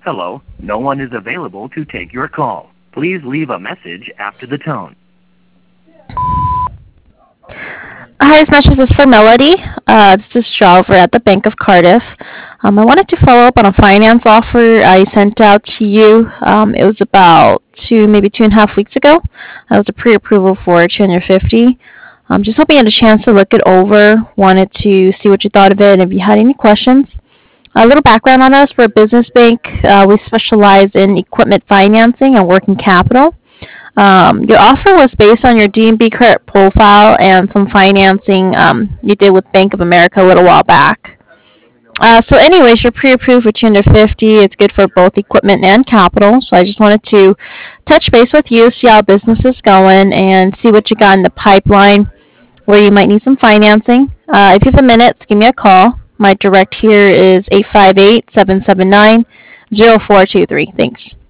Hello, no one is available to take your call. Please leave a message after the tone. Hi, this message is for Melody. This is Shaw over at the Bank of Cardiff. I wanted to follow up on a finance offer I sent out to you. It was about maybe 2.5 weeks ago. That was a pre-approval for 250. Just hoping you had a chance to look it over. Wanted to see what you thought of it and if you had any questions. A little background on us. We're a business bank. We specialize in equipment financing and working capital. Your offer was based on your DNB credit profile and some financing you did with Bank of America a little while back. So anyways, you're pre-approved for 250. It's good for both equipment and capital. So I just wanted to touch base with you, see how business is going, and see what you got in the pipeline where you might need some financing. If you have a minute, give me a call. My direct here is 858-779-0423. Thanks.